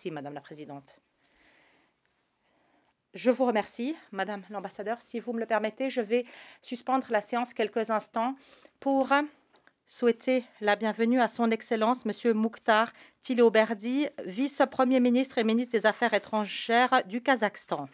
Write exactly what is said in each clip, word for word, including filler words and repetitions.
Merci, Madame la Présidente. Je vous remercie, Madame l'ambassadeur. Si vous me le permettez, je vais suspendre la séance quelques instants pour souhaiter la bienvenue à son Excellence, Monsieur Mukhtar Tilo-Berdi, vice-premier ministre et ministre des Affaires étrangères du Kazakhstan.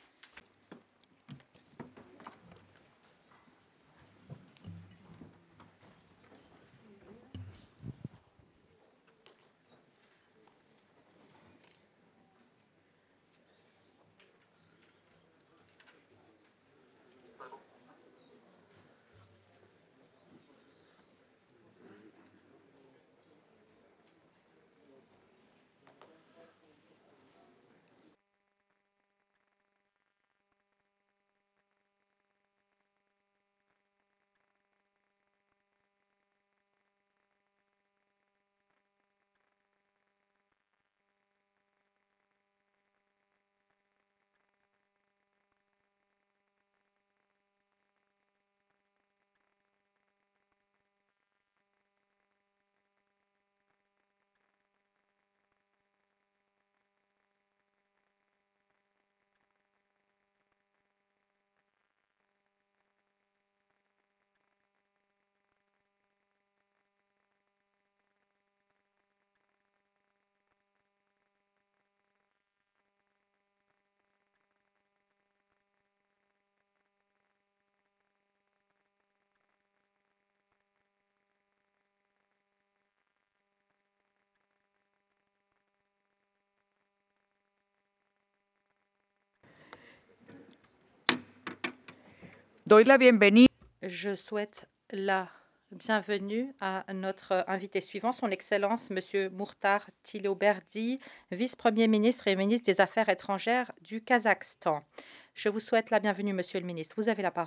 Doy la bienvenue. Je souhaite la bienvenue à notre invité suivant, son Excellence, Monsieur Mukhtar Tilo-Berdi, vice-premier ministre et ministre des Affaires étrangères du Kazakhstan. Je vous souhaite la bienvenue, Monsieur le ministre. Vous avez la parole.